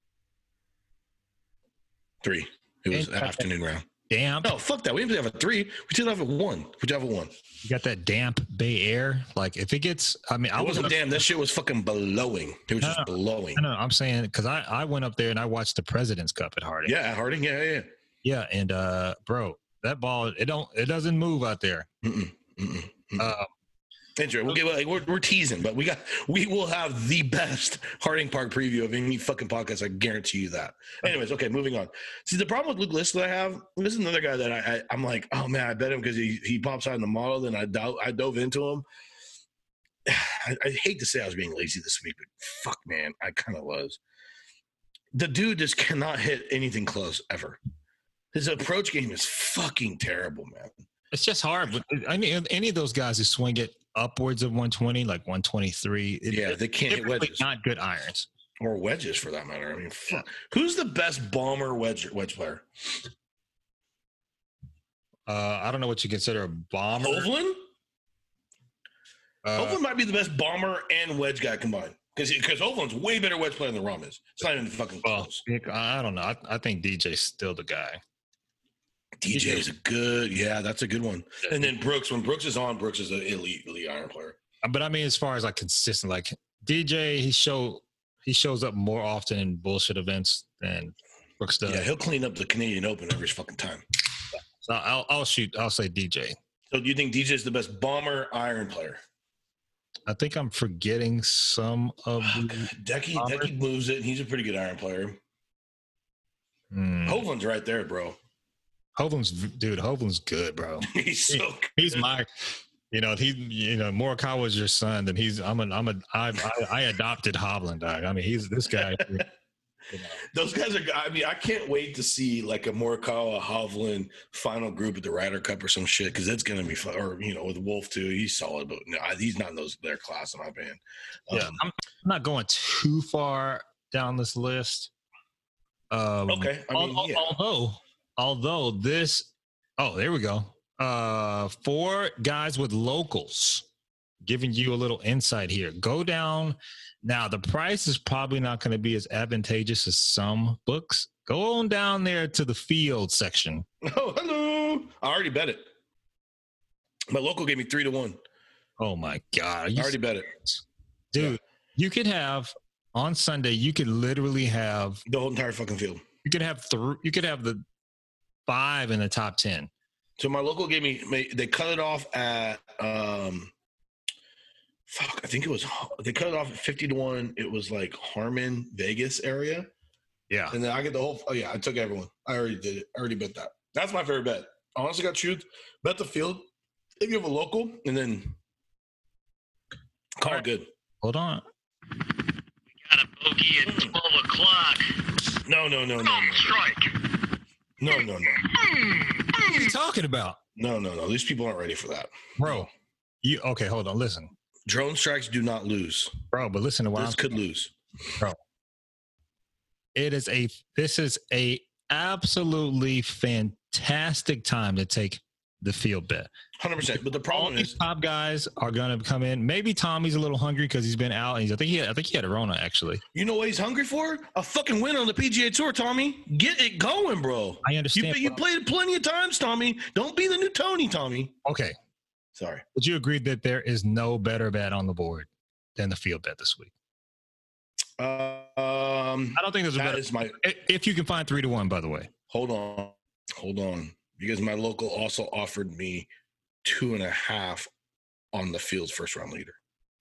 Three. It was And- an afternoon round. Damp. No, fuck that. We didn't teed off at three. We teed off at one. We teed off at one. You got that damp Bay Air. Like if it gets, I mean, I I wasn't wasn't damn. That shit was fucking blowing. It was No, just no. blowing. No, no, I'm saying because I, I went up there and I watched the President's Cup at Harding. Yeah, at Harding. Yeah, yeah. Yeah, and uh, bro, that ball it don't it doesn't move out there. Mm-mm, mm-mm, mm-mm. Uh, Andrew, we'll give, like, we're, we're teasing, but we got we will have the best Harding Park preview of any fucking podcast. I guarantee you that. Anyways, okay, moving on. See, the problem with Luke List that I have, this is another guy that I, I I'm like, oh man, I bet him because he he pops out in the model. Then I doubt I dove into him. I, I hate to say I was being lazy this week, but fuck, man, I kind of was. The dude just cannot hit anything close ever. His approach game is fucking terrible, man. it's just hard. But I mean, any of those guys who swing it upwards of one twenty, like one twenty-three, it, Yeah, they can't hit typically wedges. not good irons. Or wedges for that matter. I mean, fuck. Who's the best bomber wedge wedge player? Uh, I don't know what you consider a bomber. Hovland? Uh, Hovland might be the best bomber and wedge guy combined. Because because Hovland's way better wedge player than Rahm is. It's not even fucking well, close. I don't know. I, I think D J's still the guy. D J is a good, yeah, that's a good one. And then Brooks, when Brooks is on, Brooks is an elite, elite iron player. But I mean, as far as like consistent, like D J, he show he shows up more often in bullshit events than Brooks does. Yeah, he'll clean up the Canadian Open every fucking time. So I'll I'll shoot. I'll say D J. So do you think D J is the best bomber iron player? I think I'm forgetting some of Oh, the. God. Decky, bomber. Decky moves it, and he's a pretty good iron player. Hmm. Hovland's right there, bro. Hovland's dude. Hovland's good, bro. He's so good. He's my, you know, he, you know, Morikawa's your son, then he's, I'm an, I'm a, I, I, I adopted Hovland, dog. I mean, he's this guy. You know. Those guys are. I mean, I can't wait to see like a Morikawa Hovland final group at the Ryder Cup or some shit because it's gonna be fun. Or you know, with Wolf too, he's solid, but no, he's not in those their class in my opinion. Um, Yeah, I'm not going too far down this list. Um, Okay, I mean, al- yeah. although, although this, oh, there we go. Uh, four guys with locals, giving you a little insight here. Go down. Now, the price is probably not going to be as advantageous as some books. Go on down there to the field section. Oh, hello! I already bet it. My local gave me three to one. Oh my God! Are you I already bet it. dude? Yeah. You could have on Sunday. You could literally have. The whole entire fucking field. You could have three. You could have the five in the top ten. So my local gave me. They cut it off at. um Fuck, I think it was. They cut it off at fifty to one. It was like Harmon, Vegas area. Yeah. And then I get the whole. Oh yeah, I took everyone. I already did it. I already bet that. That's my favorite bet. Honestly, got truth. Bet the field. If you have a local, and then call All it right. good. Hold on. Got a bogey at twelve o'clock. No, no, no, no, no. No, no, no. What are you talking about? No, no, no. These people aren't ready for that. Bro, you okay, hold on, listen. Drone strikes do not lose. Bro, but listen to what This I'm could lose. Bro. It is a this is a absolutely fantastic time to take the field bet. one hundred percent. But the All problem these is top guys are going to come in. Maybe Tommy's a little hungry because he's been out. And he's, I think he had, I think he had a Rona actually. you know what he's hungry for? A fucking win on the P G A Tour, Tommy. Get it going, bro. I You, understand. you but- played it plenty of times, Tommy. Don't be the new Tony, Tommy. okay, Sorry. would you agree that there is no better bet on the board than the field bet this week? Uh, um, I don't think there's a that better. is my. If you can find three to one, by the way. Hold on, hold on, because my local also offered me two and a half on the field's first round leader.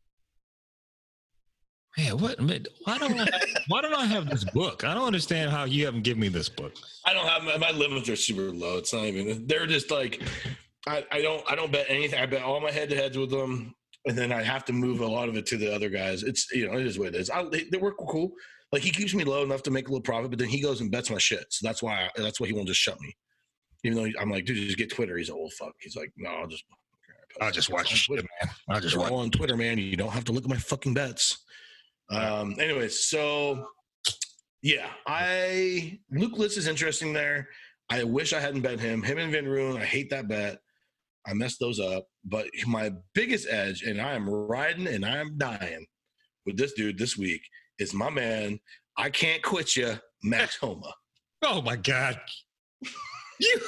Man, what? Man, why don't I? Have, why don't I have this book? I don't understand how you haven't given me this book. I don't have my, my limits are super low. It's not even. They're just like, I, I don't I don't bet anything. I bet all my head to heads with them, and then I have to move a lot of it to the other guys. It's you know it is what it is. I, they, they work cool. Like he keeps me low enough to make a little profit, but then he goes and bets my shit. So that's why I, that's why he won't just shut me. Even though he, I'm like, dude, just get Twitter. He's like, oh fuck. He's like, no, I'll just. I'll just watch Twitter, man. I'll just watch on Twitter, man. You don't have to look at my fucking bets. Um. Anyways, so yeah, I Luke List is interesting there. I wish I hadn't bet him. Him and Van Roon. I hate that bet. I messed those up. But my biggest edge, and I am riding and I am dying with this dude this week, is my man. I can't quit you, Max Homa. Oh my god, you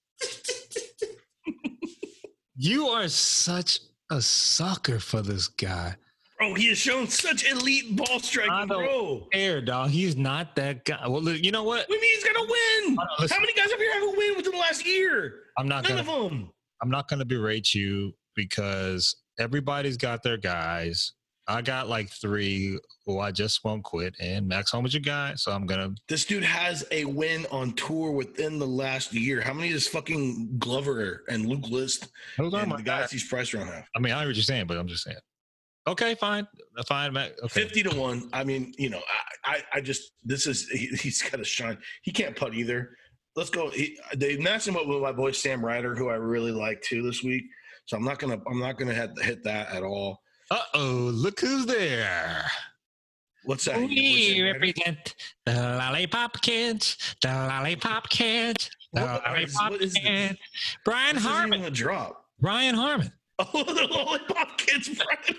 you are such a sucker for this guy. Bro, he has shown such elite ball I striking, don't bro. care, dog. He's not that guy. Well, look, you know what? What do you mean he's gonna win? Hold on, listen. How many guys have you had a win within the last year? I'm not None gonna. of them. I'm not gonna berate you because everybody's got their guys. I got like three who I just won't quit, and Max Homa's your guy, so I'm gonna. This dude has a win on tour within the last year. How many does fucking Glover and Luke List Those are and my the guys guys. he's priced around have? I mean, I know what you're saying, but I'm just saying. Okay, fine, fine, Max. Okay. fifty to one. I mean, you know, I, I, I just, this is, he, he's got to shine. He can't putt either. Let's go. He, they matched him up with my boy Sam Ryder, who I really like too this week. So I'm not going to, I'm not going to hit, hit that at all. Uh oh, look who's there. What's that? We Your boy Sam Ryder? represent the Lollipop Kids, the Lollipop Kids, the What- Lollipop what is this? Kids. Brian This isn't Harmon. even a drop. Brian Harmon. Oh, the Lollipop Kids, Brian.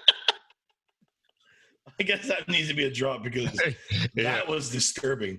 I guess that needs to be a drop because Yeah. that was disturbing.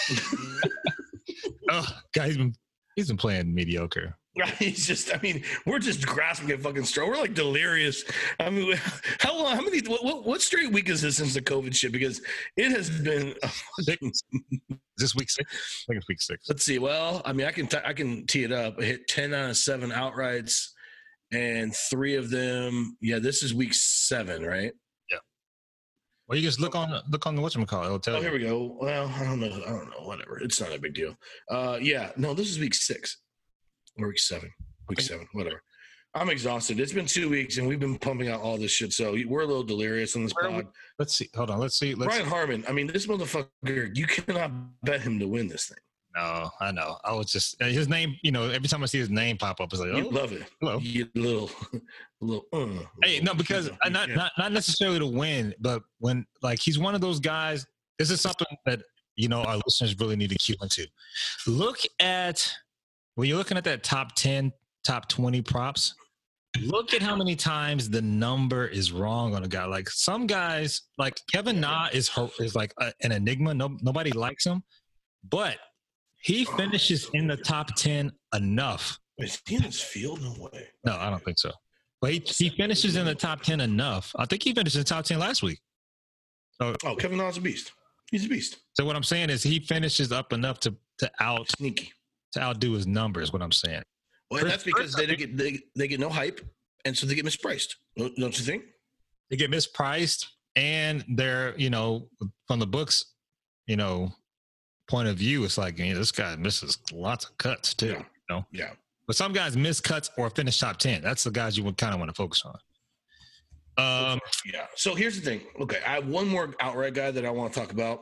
Oh, God, he's been he's been playing mediocre. Right? He's just, I mean, we're just grasping at fucking straw. We're like delirious. I mean, how long, how many, what, what, what straight week is this since the COVID shit? Because it has been, Is this week six? I think it's week six. let's see. Well, I mean, I can, t- I can tee it up. I hit ten out of seven outrights and three of them. Yeah, this is week seven, right? Well, you just look on look on the whatchamacallit. It'll tell Oh, you. here we go. Well, I don't know. I don't know. Whatever. It's not a big deal. Uh, yeah. No, this is week six or week seven. Week seven. Whatever. I'm exhausted. It's been two weeks and we've been pumping out all this shit. So we're a little delirious on this Where are we- pod. Let's see. Hold on. Let's see. Let's Brian Harmon. I mean, this motherfucker. You cannot bet him to win this thing. No, I know. I was just his name. You know, every time I see his name pop up, it's like, You oh, love it. hello. You little, little. Uh, Hey, no, because yeah. not not not necessarily to win, but when like he's one of those guys. This is something that you know our listeners really need to cue into. Look at when you're looking at that top ten, top twenty props. Look at how many times the number is wrong on a guy. Like some guys, like Kevin Na is ho- is like a, an enigma. No, nobody likes him, but he finishes in the top ten enough. Is he in his field? No way. No, I don't think so. But he, he finishes in the top ten enough. I think he finished in the top ten last week. So, Oh, Kevin Na's a beast. He's a beast. so what I'm saying is he finishes up enough to to out Sneaky. to outdo his numbers. What I'm saying. Well, that's because they get they, they get no hype, and so they get mispriced. Don't don't you think? They get mispriced, and they're you know from the books, you know, point of view, it's like you know, this guy misses lots of cuts too. Yeah. You know, Yeah. but some guys miss cuts or finish top ten. That's the guys you would kind of want to focus on. Um, Yeah. So here's the thing. Okay, I have one more outright guy that I want to talk about.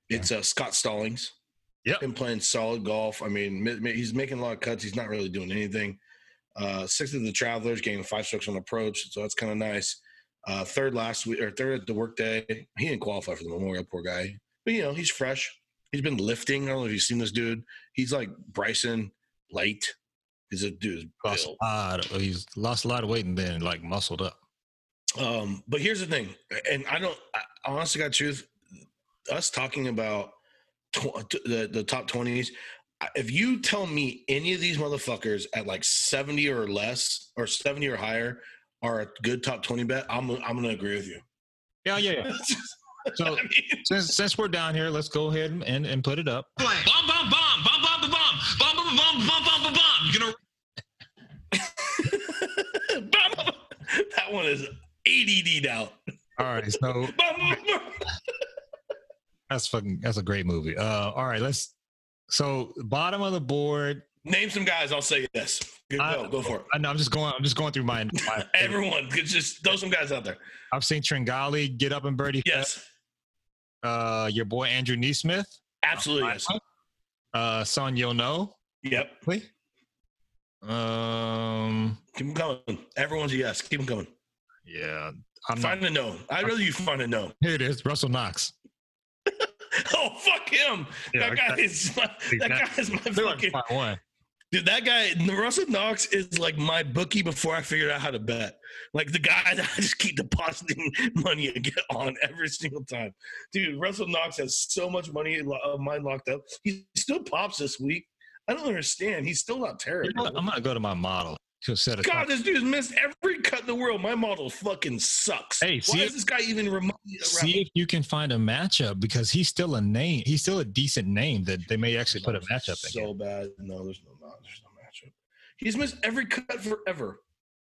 It's uh, Scott Stallings. Yep. Been playing solid golf. I mean, he's making a lot of cuts. He's not really doing anything. Uh, sixth of the Travelers, getting five strokes on approach, so that's kind of nice. Uh, third last week, or third at the workday. He didn't qualify for the Memorial, poor guy. But, you know, he's fresh. He's been lifting. I don't know if you've seen this dude. He's like Bryson light. He's a dude. Lost a lot. He's lost a lot of weight and then, like, muscled up. Um, but here's the thing, and I don't I, honestly got truth. Us talking about tw- the the top twenties. If you tell me any of these motherfuckers at like seventy or less, or seventy or higher, are a good top twenty bet, I'm I'm gonna agree with you. Yeah, yeah. yeah. So I mean, since since we're down here, let's go ahead and and put it up. Bomb, bomb, bomb, bomb, bomb, bomb, bomb, bomb, bomb, bomb, bomb, bomb, bomb. You gonna that one is A D D'd out. All right, so that's fucking that's a great movie. Uh, all right, let's. So bottom of the board. Name some guys. I'll say yes. Go, I, go for it. I know. I'm just going. I'm just going through my. my Everyone, just throw some guys out there. I've seen Tringali get up and birdie. Yes. Uh, your boy Andrew Neesmith. Absolutely yes. Uh, Son Yo-No. Yep. Wait. Um. Keep them coming. Everyone's a yes. Keep them coming. Yeah. I'm find not, a no. I'd rather you find a no. Here it is. Russell Knox. Oh, fuck him. Yeah, that guy that, is my, that guy is my fucking one. Dude, that guy, Russell Knox is like my bookie before I figured out how to bet. Like the guy that I just keep depositing money and get on every single time. Dude, Russell Knox has so much money of mine locked up. He still pops this week. I don't understand. He's still not terrible. You know, I'm going to go to my model. To set God, top. This dude's missed every cut in the world. My model fucking sucks. Hey, why see is this guy even remotely See around? if you can find a matchup, because he's still a name. He's still a decent name that they may actually put a matchup in. So bad. No, there's no, no, there's no matchup. He's missed every cut forever.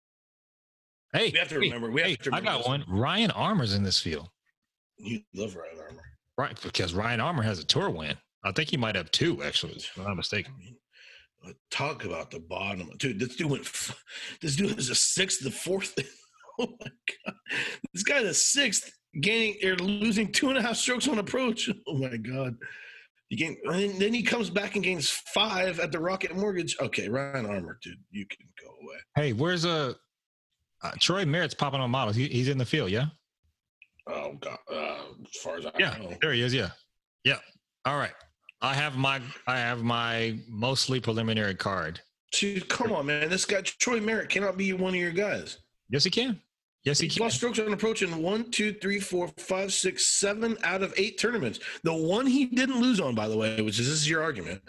Hey, we have to hey, remember. We have hey, to remember I got this. one. Ryan Armour's in this field. You love Ryan Armour. Right, because Ryan Armour has a tour win. I think he might have two, actually, if I'm not mistaken. I mean, talk about the bottom. Dude, this dude went, this dude is a sixth, the fourth. Oh, my God. This guy is a sixth, gaining or losing two and a half strokes on approach. Oh, my God. You gain, and then he comes back and gains five at the Rocket Mortgage. Okay, Ryan Armour, dude, you can go away. Hey, where's a uh, Troy Merritt's popping on models? He, he's in the field, yeah? Oh, God. Uh, as far as I yeah, know. There he is, yeah. Yeah. All right. I have my I have my mostly preliminary card. Dude, come on, man. This guy, Troy Merritt, cannot be one of your guys. Yes, he can. Yes, he He's can. lost strokes on approach in one, two, three, four, five, six, seven out of eight tournaments. The one he didn't lose on, by the way, which is this is your argument.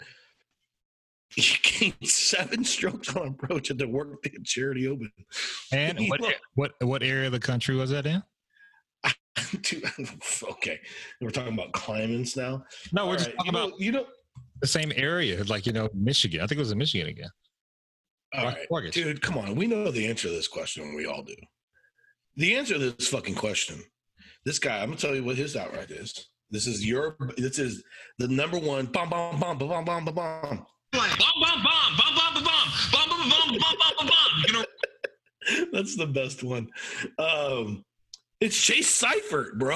He gained seven strokes on approach at the Workday Charity Open. And what, what what area of the country was that in? Dude, okay, we're talking about climbings now. No, we're All just right. talking you know, about you know the same area, like you know, Michigan. I think it was in Michigan again. All right, Mortgage. Dude, come on. We know the answer to this question. We all do. The answer to this fucking question. This guy, I'm gonna tell you what his outright is. This is your. This is the number one. Bomb, bomb, bomb, bomb, bomb, bomb, bomb. Bomb, bomb, bomb, bomb, bomb, bomb, bomb, bomb, bomb, bomb, bomb, bomb. You know, that's the best one. Um, it's Chase Seifert, bro.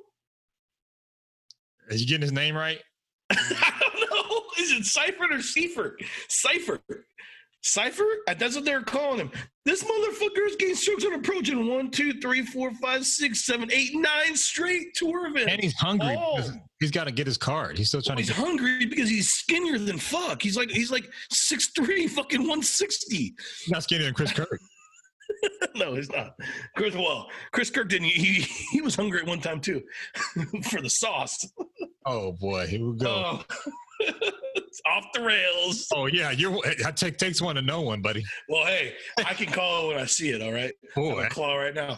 Is you getting his name right? I don't know. Is it Seifert or Seifert? Seifert. Seifert? That's what they're calling him. This motherfucker is getting strokes on approach in one, two, three, four, five, six, seven, eight, nine straight tour events. And he's hungry. Oh. He's got to get his card. He's still trying well, to. He's get- hungry because he's skinnier than fuck. He's like he's like six three, fucking one sixty. He's not skinnier than Chris Kirk. No, he's not. Chris, well, Chris Kirk didn't. He he was hungry at one time too, for the sauce. Oh boy, here we go. Oh. It's off the rails. Oh yeah, you're. It take, takes one to know one, buddy. Well, hey, I can call it when I see it. All right, Boy. I'm a claw right now.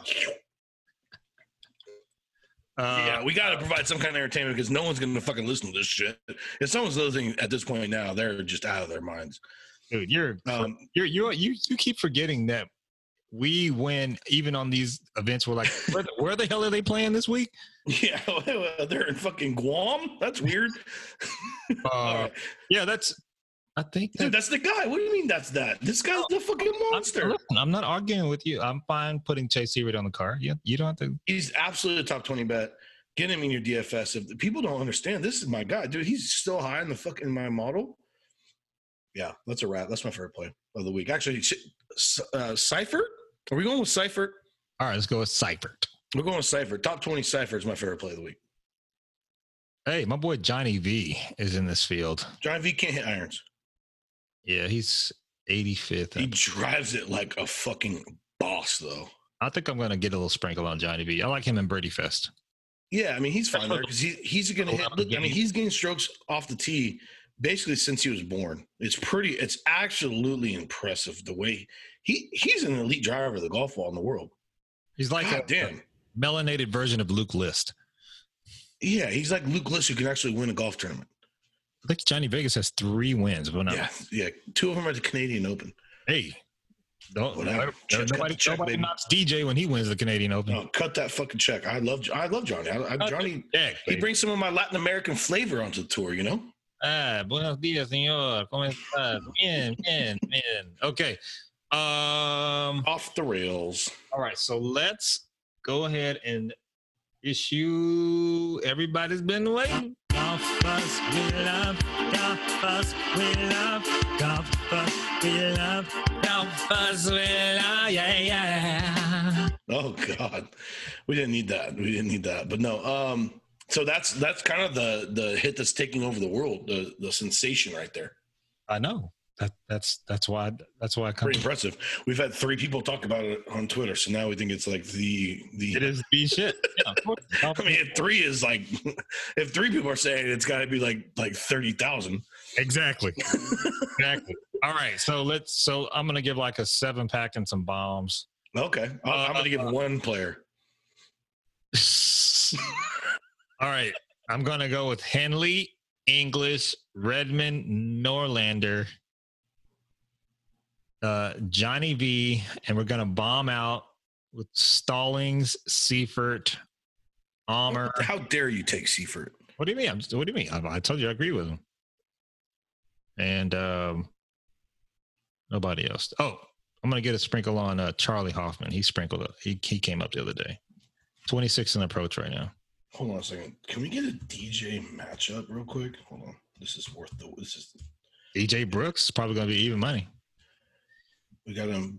Uh, yeah, we got to provide some kind of entertainment because no one's going to fucking listen to this shit. If someone's listening at this point now, they're just out of their minds. Dude, you're um, you're you you you keep forgetting that we win even on these events. We're like, where the, where the hell are they playing this week? Yeah, they're in fucking Guam. That's weird. Uh, right. Yeah, that's. I think that, dude, that's the guy. What do you mean that's that? This guy's the fucking monster. I'm, listen, I'm not arguing with you. I'm fine putting Chase Seifert on the card. Yeah, you don't have to. He's absolutely a top twenty bet. Get him in your D F S. If the people don't understand, this is my guy, dude. He's still high in the fucking my model. Yeah, that's a wrap. That's my favorite play of the week. Actually, uh, Seifert. Are we going with Seifert? All right, let's go with Seifert. We're going with Seifert. Top twenty Seifert is my favorite play of the week. Hey, my boy Johnny V is in this field. Johnny V can't hit irons. Yeah, he's eighty-fifth. He drives it like a fucking boss, though. I think I'm going to get a little sprinkle on Johnny V. I like him in Birdie Fest. Yeah, I mean, he's fine there because he, he's going to hit. I mean, he's getting strokes off the tee basically since he was born. It's pretty, it's absolutely impressive the way he, he's an elite driver of the golf ball in the world. He's like God a, damn. a melanated version of Luke List. Yeah, he's like Luke List who can actually win a golf tournament. I think Johnny Vegas has three wins. But not yeah, yeah, two of them are the Canadian Open. Hey, don't Whatever. Check, nobody, check, nobody knocks D J when he wins the Canadian Open. No, cut that fucking check. I love, I love Johnny. I, I, Johnny, check, he brings some of my Latin American flavor onto the tour. You know. Ah, buenos días, señor. ¿Cómo estás? Bien, bien, bien. Okay. Um, Off the rails. All right, so let's go ahead and issue. Everybody's been waiting. Golf us, we love. Golf us, we love. Golf us, we love. Golf us, we love. Yeah, yeah. Oh God, we didn't need that. We didn't need that. But no. Um. So that's that's kind of the the hit that's taking over the world. The the sensation right there. I know. That that's that's why that's why I come. Pretty impressive. We've had three people talk about it on Twitter, so now we think it's like the the. It is the shit. Yeah, of course. I mean, if three is like, if three people are saying it, it's got to be like like thirty thousand. Exactly. Exactly. All right, so let's. So I'm gonna give like a seven pack and some bombs. Okay, I'm, uh, I'm gonna give uh, one player. All right, I'm gonna go with Henley, English, Redmond, Norlander. Uh, Johnny V, and we're gonna bomb out with Stallings, Seifert, Almer. How dare you take Seifert? What do you mean? I'm, what do you mean? I, I told you I agree with him. And um, nobody else. Oh, I'm gonna get a sprinkle on uh, Charlie Hoffman. He sprinkled up. He he came up the other day. twenty-six in approach right now. Hold on a second. Can we get a D J matchup real quick? Hold on. This is worth the. This is D J Brooks. Probably gonna be even money. We got him.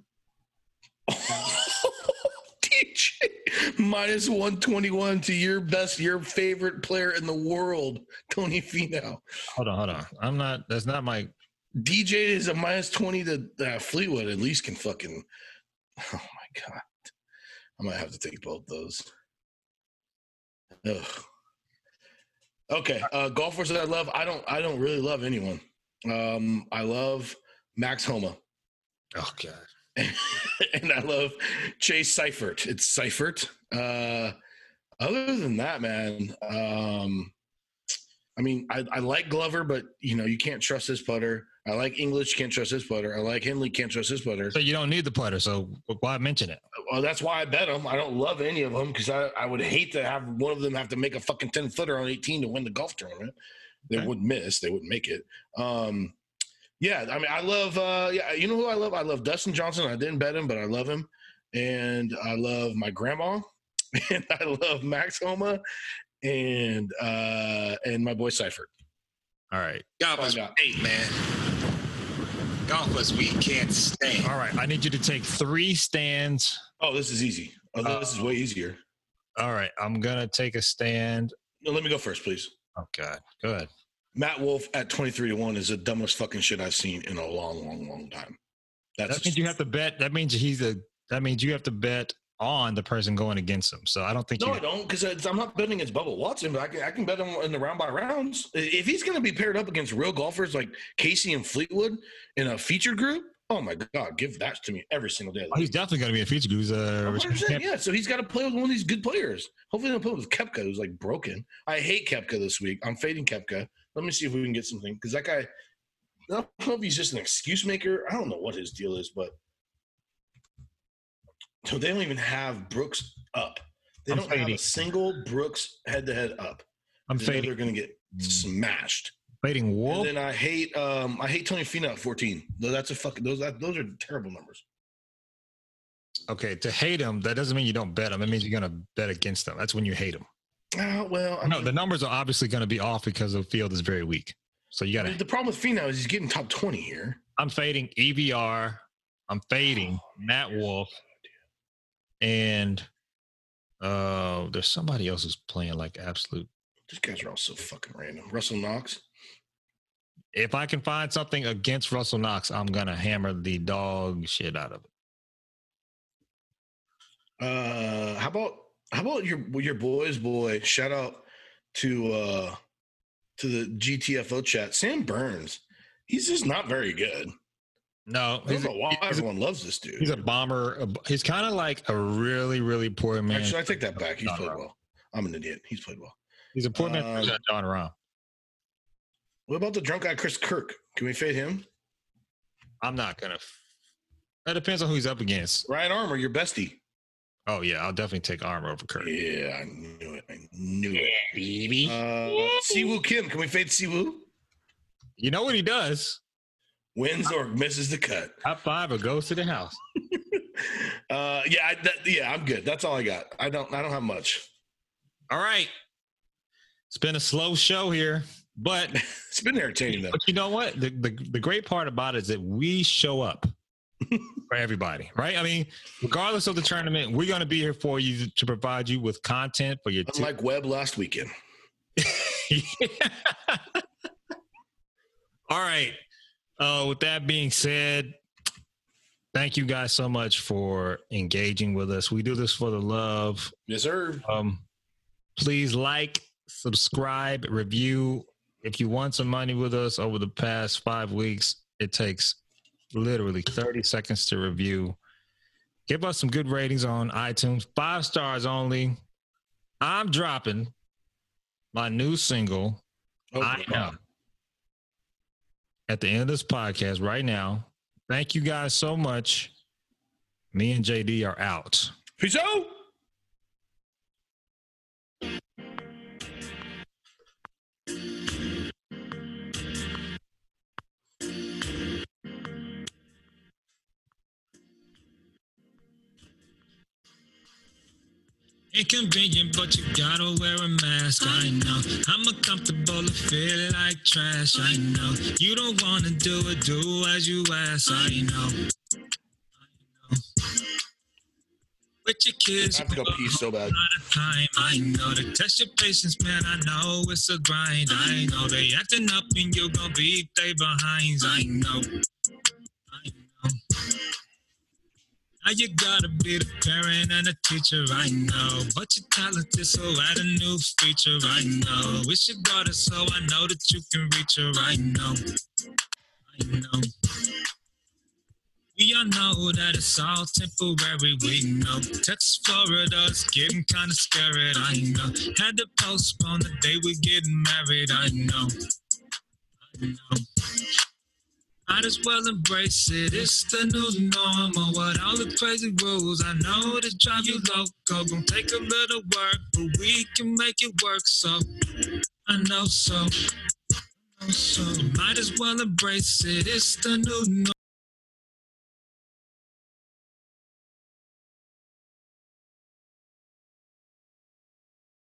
D J minus one twenty-one to your best, your favorite player in the world, Tony Finau. Hold on, hold on. I'm not. That's not my. D J is a minus twenty to uh, Fleetwood. At least can fucking. Oh my God, I might have to take both those. Ugh. Okay, uh, golfers that I love. I don't. I don't really love anyone. Um, I love Max Homa. Oh God. And I love Chase Seifert. It's Seifert. Uh, other than that, man, um, I mean, I, I like Glover, but you know, you can't trust his putter. I like English, can't trust his putter. I like Henley, can't trust his putter. So you don't need the putter. So why mention it? Well, that's why I bet him. I don't love any of them because I, I would hate to have one of them have to make a fucking ten footer on eighteen to win the golf tournament. They okay. would miss. They wouldn't make it. Um, Yeah, I mean, I love, uh, yeah, you know who I love? I love Dustin Johnson. I didn't bet him, but I love him. And I love my grandma. And I love Max Homa. And uh, and my boy Seifert. All right. Golfers, eight, man. Golfers, we can't stand. All right. I need you to take three stands. Oh, this is easy. Oh, this uh, is way easier. All right. I'm going to take a stand. No, let me go first, please. Oh, God. Go ahead. Matt Wolff at twenty-three to one is the dumbest fucking shit I've seen in a long, long, long time. That's that means you have to bet. That means he's a. That means you have to bet on the person going against him. So I don't think. No, you I don't, because I'm not betting against Bubba Watson, but I can I can bet him in the round by rounds. If he's going to be paired up against real golfers like Casey and Fleetwood in a featured group, oh my God, give that to me every single day. Oh, he's definitely going to be a featured group. He's a, one hundred percent, yeah, so he's got to play with one of these good players. Hopefully, they don't play with Koepka, who's like broken. I hate Koepka this week. I'm fading Koepka. Let me see if we can get something, because that guy, I don't know if he's just an excuse maker. I don't know what his deal is, but so they don't even have Brooks up. They I'm don't fading. have a single Brooks head-to-head up. I'm they fading. They're going to get smashed. Fading Wolf. And then I hate, um, I hate Tony Finau at fourteen. That's a fucking those. That, those are terrible numbers. Okay, to hate him, that doesn't mean you don't bet him. It means you're going to bet against him. That's when you hate him. Uh, well, I No, mean, the numbers are obviously going to be off because the field is very weak. So you got to. the problem with Finau is he's getting top twenty here. I'm fading E V R. I'm fading Matt Wolf, and uh, there's somebody else who's playing like absolute. These guys are all so fucking random. Russell Knox. If I can find something against Russell Knox, I'm gonna hammer the dog shit out of it. Uh, how about how about your your boys, boy? Shout out to uh to the G T F O chat. Sam Burns. He's just not very good. No, I don't he's a, know why he's a, everyone loves this dude. he's a bomber. a- He's kind of like a really, really poor man. Actually, I take that back. He's John played Rahm. well. I'm an idiot. He's played well. He's a poor man. Um, version of John Rahm. What about the drunk guy, Chris Kirk? Can we fade him? I'm not gonna. That depends on who he's up against. Ryan Armour, your bestie. Oh yeah, I'll definitely take Armor over Kurt. Yeah, I knew it. I knew it. baby. Uh, Siwoo Kim. Can we fade Siwoo? You know what he does? Wins or misses the cut. Top five or goes to the house. uh, yeah, I, that, yeah, I'm good. That's all I got. I don't. I don't have much. All right. It's been a slow show here, but It's been entertaining though. but you know what? The, the the great part about it is that we show up for everybody, right? I mean, regardless of the tournament, we're going to be here for you to provide you with content for your. Unlike Webb last weekend. All right. Uh, with that being said, thank you guys so much for engaging with us. We do this for the love. Yes, sir. Um, please like, subscribe, review. If you won some money with us over the past five weeks, it takes literally thirty seconds to review. Give us some good ratings on iTunes. Five stars only. I'm dropping my new single, Oh, I Am, at the end of this podcast right now. Thank you guys so much. Me and J D are out. Peace out. Inconvenient, but you gotta wear a mask. I know I'm uncomfortable and feel like trash. I know you don't wanna do it, do as you ask. I know. I know. With your kids, I have to go pee so bad. a lot of time. I know to test your patience, man. I know it's a grind. I know they acting up and you gon' beat they behinds. I know. I know. Now you gotta be the parent and the teacher, I know. But you're talented, so add a new feature, I know. Wish you got it, so I know that you can reach her, I know. I know. We all know that it's all temporary, we know. Texas, Florida's getting kind of scary, I know. Had to postpone the day we're getting married, I know. I know. Might as well embrace it, it's the new normal. What all the crazy rules, I know to drive you loco. Gonna take a little work, but we can make it work, so I know so. I know so. Might as well embrace it, it's the new normal.